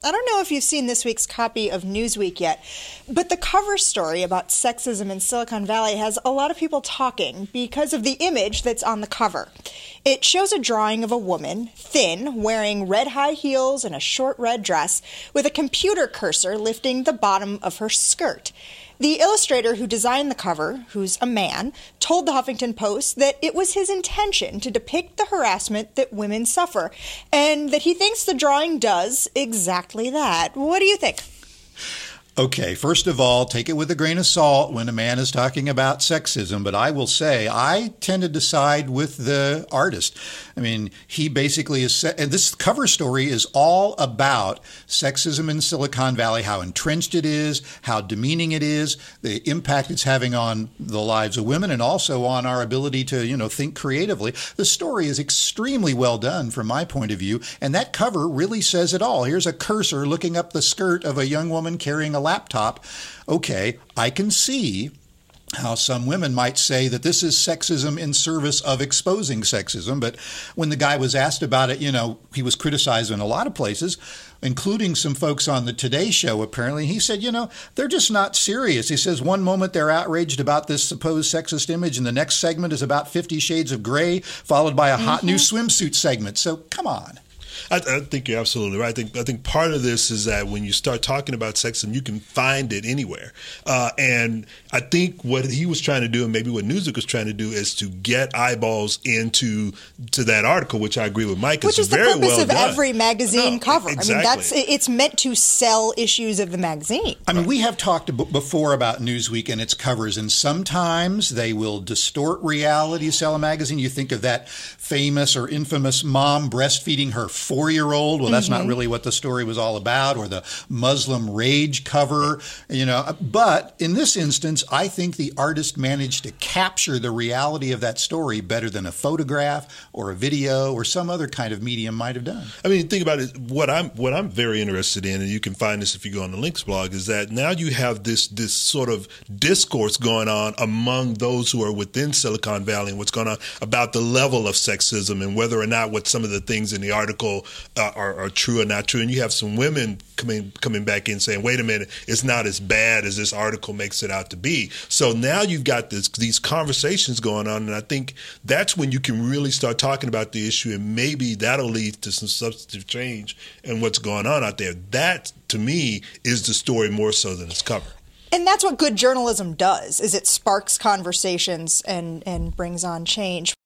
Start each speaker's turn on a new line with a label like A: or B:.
A: I don't know if you've seen this week's copy of Newsweek yet, but the cover story about sexism in Silicon Valley has a lot of people talking because of the image that's on the cover. It shows a drawing of a woman, thin, wearing red high heels and a short red dress, with a computer cursor lifting the bottom of her skirt. The illustrator who designed the cover, who's a man, told the Huffington Post that it was his intention to depict the harassment that women suffer, and that he thinks the drawing does exactly that. What do you think?
B: Okay, first of all, take it with a grain of salt when a man is talking about sexism, but I will say I tended to side with the artist. I mean, he basically is, and this cover story is all about sexism in Silicon Valley, how entrenched it is, how demeaning it is, the impact it's having on the lives of women and also on our ability to, think creatively. The story is extremely well done from my point of view, and that cover really says it all. Here's a cursor looking up the skirt of a young woman carrying a laptop. Okay, I can see how some women might say that this is sexism in service of exposing sexism. But when the guy was asked about it, he was criticized in a lot of places, including some folks on the Today Show, apparently. He said, they're just not serious. He says one moment they're outraged about this supposed sexist image, and the next segment is about 50 Shades of Grey, followed by a hot new swimsuit segment. So come on.
C: I think you're absolutely right. I think part of this is that when you start talking about sexism, you can find it anywhere. And I think what he was trying to do, and maybe what Newsweek was trying to do, is to get eyeballs to that article, which I agree with Mike.
A: Which is the
C: very
A: purpose
C: well
A: of
C: done.
A: every magazine cover.
C: Exactly.
A: I mean, it's meant to sell issues of the magazine.
B: I mean, we have talked before about Newsweek and its covers, and sometimes they will distort reality to sell a magazine. You think of that famous or infamous mom breastfeeding her 4-year-old. Well, that's not really what the story was all about, or the Muslim rage cover, But in this instance, I think the artist managed to capture the reality of that story better than a photograph or a video or some other kind of medium might have done.
C: I mean, think about it. What I'm very interested in, and you can find this if you go on the Links blog, is that now you have this sort of discourse going on among those who are within Silicon Valley and what's going on about the level of sexism and whether or not what some of the things in the article are true or not true. And you have some women coming back in saying, wait a minute, it's not as bad as this article makes it out to be. So now you've got these conversations going on, and I think that's when you can really start talking about the issue, and maybe that'll lead to some substantive change in what's going on out there. That, to me, is the story more so than its cover.
A: And that's what good journalism does, is it sparks conversations and brings on change.